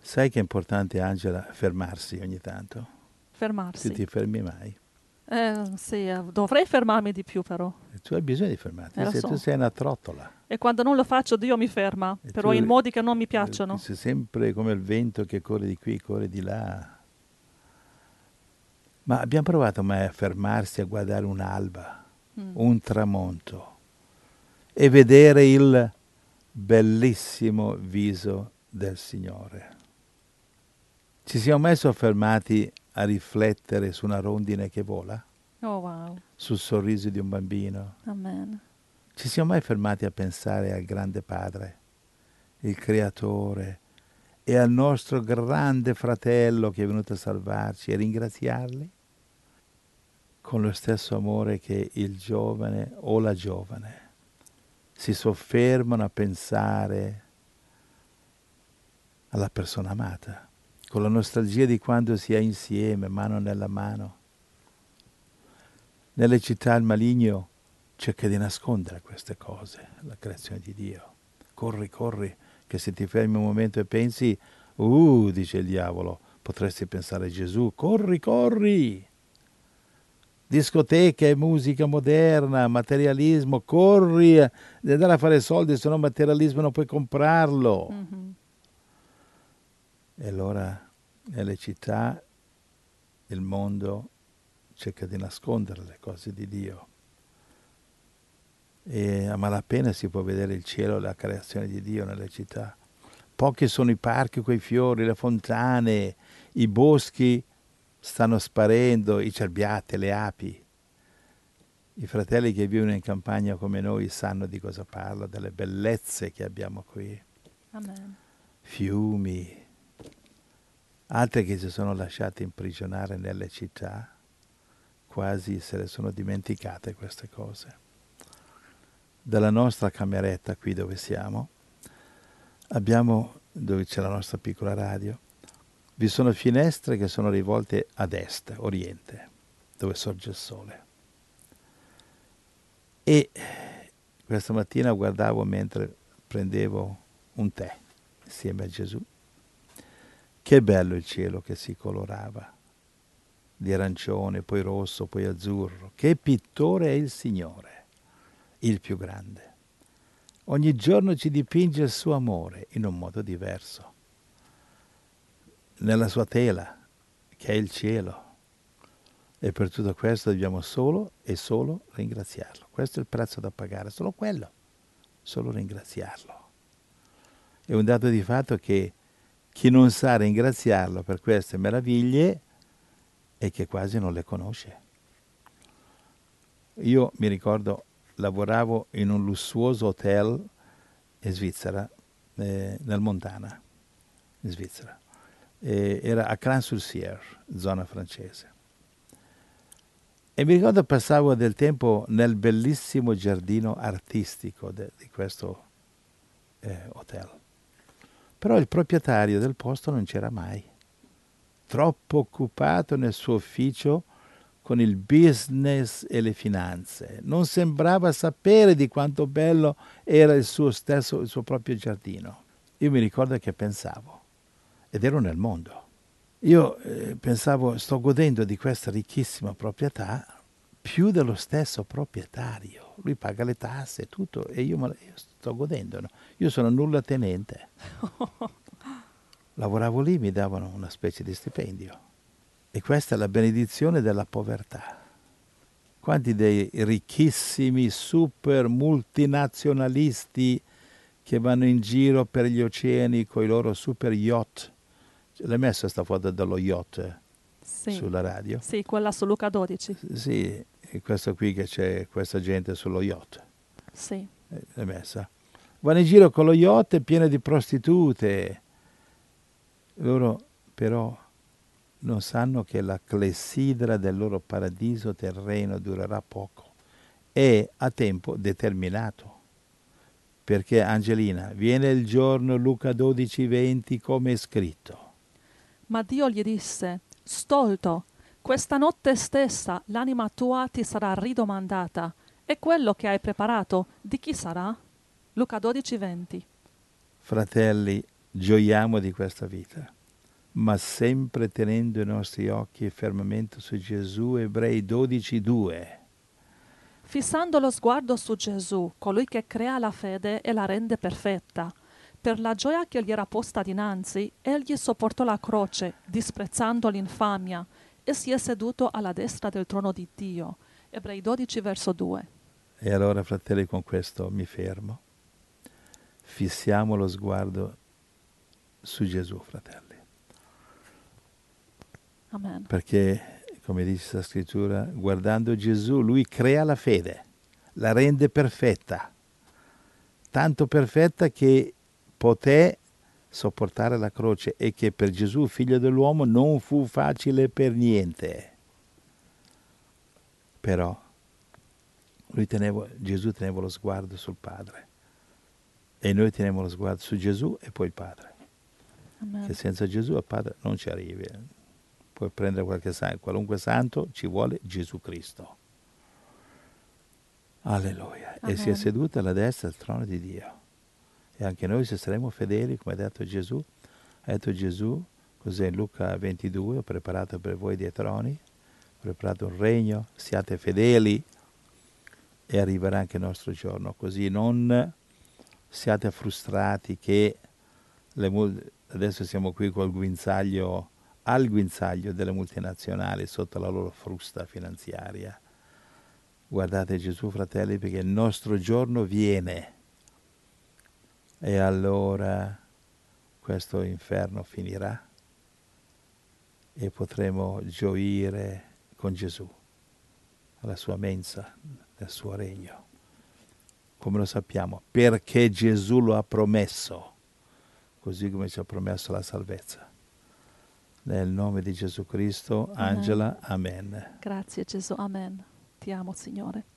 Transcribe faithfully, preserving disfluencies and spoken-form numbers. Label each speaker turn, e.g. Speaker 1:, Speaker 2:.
Speaker 1: Sai che è importante, Angela, fermarsi ogni tanto?
Speaker 2: Fermarsi.
Speaker 1: Tu ti fermi mai?
Speaker 2: Eh, sì, eh, dovrei fermarmi di più però.
Speaker 1: E tu hai bisogno di fermarti,
Speaker 2: Eh, lo
Speaker 1: se tu
Speaker 2: so.
Speaker 1: sei una trottola.
Speaker 2: E quando non lo faccio Dio mi ferma,
Speaker 1: E tu
Speaker 2: però in modi che non mi
Speaker 1: eh,
Speaker 2: piacciono.
Speaker 1: sei sempre come il vento che corre di qui, corre di là. Ma abbiamo provato mai a fermarsi a guardare un'alba,
Speaker 2: Mm.
Speaker 1: un tramonto e vedere il bellissimo viso del Signore? Ci siamo mai soffermati a riflettere su una rondine che vola?
Speaker 2: Oh wow,
Speaker 1: Sul sorriso di un bambino?
Speaker 2: amen.
Speaker 1: Ci siamo mai fermati a pensare al grande Padre, il Creatore, e al nostro grande fratello che è venuto a salvarci e ringraziarli? Con lo stesso amore che il giovane o la giovane si soffermano a pensare alla persona amata, con la nostalgia di quando si è insieme, mano nella mano. Nelle città il maligno cerca di nascondere queste cose, la creazione di Dio. Corri, corri, che se ti fermi un momento e pensi, uh, dice il diavolo, potresti pensare a Gesù, corri, corri! Discoteche, musica moderna, materialismo, corri, devi andare a fare soldi, se no materialismo non puoi comprarlo.
Speaker 2: Mhm.
Speaker 1: E allora nelle città il mondo cerca di nascondere le cose di Dio. E a malapena si può vedere il cielo e la creazione di Dio nelle città. Pochi sono i parchi con i fiori, le fontane, i boschi stanno sparendo, i cerbiati, le api. I fratelli che vivono in campagna come noi sanno di cosa parlo, delle bellezze che abbiamo qui.
Speaker 2: Amen.
Speaker 1: Fiumi, altri che si sono lasciati imprigionare nelle città, quasi se le sono dimenticate queste cose. Dalla nostra cameretta qui dove siamo, abbiamo, dove c'è la nostra piccola radio, vi sono finestre che sono rivolte ad est, oriente, dove sorge il sole. E questa mattina guardavo mentre prendevo un tè insieme a Gesù. Che bello il cielo che si colorava, di arancione, poi rosso, poi azzurro. Che pittore è il Signore, il più grande. Ogni giorno ci dipinge il suo amore in un modo diverso, nella sua tela, che è il cielo. E per tutto questo dobbiamo solo e solo ringraziarlo. Questo è il prezzo da pagare, solo quello, solo ringraziarlo. È un dato di fatto che chi non sa ringraziarlo per queste meraviglie è che quasi non le conosce. Io mi ricordo, lavoravo in un lussuoso hotel in Svizzera, eh, nel Montana, in Svizzera. E era a Cran-sur-Sierre, zona francese. E mi ricordo passavo del tempo nel bellissimo giardino artistico de, di questo eh, hotel. Però il proprietario del posto non c'era mai. Troppo occupato nel suo ufficio con il business e le finanze. Non sembrava sapere di quanto bello era il suo stesso, il suo proprio giardino. Io mi ricordo che pensavo, ed ero nel mondo, io eh, pensavo, sto godendo di questa ricchissima proprietà più dello stesso proprietario. Lui paga le tasse e tutto, e io, me la, io sto godendo. No? Io sono nulla tenente. Lavoravo lì, mi davano una specie di stipendio. E questa è la benedizione della povertà. Quanti dei ricchissimi super multinazionalisti che vanno in giro per gli oceani con i loro super yacht. L'hai messo questa foto dello yacht eh,
Speaker 2: Sì.
Speaker 1: sulla radio?
Speaker 2: Sì, quella su Luca dodici.
Speaker 1: Sì, e questo qui che c'è questa gente sullo yacht.
Speaker 2: Sì.
Speaker 1: Eh, l'hai messa? Vanno in giro con lo yacht pieno di prostitute. Loro però non sanno che la clessidra del loro paradiso terreno durerà poco. È a tempo determinato. Perché, Angelina, viene il giorno, Luca dodici venti, come è scritto.
Speaker 2: Ma Dio gli disse, stolto, questa notte stessa l'anima tua ti sarà ridomandata, e quello che hai preparato di chi sarà? Luca dodici venti.
Speaker 1: Fratelli, gioiamo di questa vita, ma sempre tenendo i nostri occhi fermamente su Gesù. Ebrei dodici due.
Speaker 2: Fissando lo sguardo su Gesù, colui che crea la fede e la rende perfetta. Per la gioia che gli era posta dinanzi, egli sopportò la croce, disprezzando l'infamia, e si è seduto alla destra del trono di Dio. Ebrei dodici, verso due.
Speaker 1: E allora, fratelli, con questo mi fermo. Fissiamo lo sguardo su Gesù, fratelli.
Speaker 2: Amen.
Speaker 1: Perché, come dice la scrittura, guardando Gesù, lui crea la fede, la rende perfetta. Tanto perfetta che poté sopportare la croce, e che per Gesù, figlio dell'uomo, non fu facile per niente. Però lui tenevo, Gesù teneva lo sguardo sul Padre, e noi teniamo lo sguardo su Gesù e poi il Padre.
Speaker 2: Amen.
Speaker 1: Che senza Gesù al Padre non ci arrivi. Puoi prendere qualche santo, qualunque santo, ci vuole Gesù Cristo. Alleluia.
Speaker 2: Amen.
Speaker 1: E si è seduto alla destra del trono di Dio. E anche noi, se saremo fedeli, come ha detto Gesù, ha detto Gesù, cos'è, in Luca ventidue, ho preparato per voi dei troni, ho preparato un regno, siate fedeli, e arriverà anche il nostro giorno. Così non siate frustrati che le, adesso siamo qui col guinzaglio, al guinzaglio delle multinazionali sotto la loro frusta finanziaria. Guardate Gesù, fratelli, perché il nostro giorno viene, e allora questo inferno finirà e potremo gioire con Gesù alla sua mensa, nel suo regno. Come lo sappiamo? Perché Gesù lo ha promesso, così come ci ha promesso la salvezza. Nel nome di Gesù Cristo,
Speaker 2: Amen.
Speaker 1: Angela, amen.
Speaker 2: Grazie Gesù, amen. Ti amo, Signore.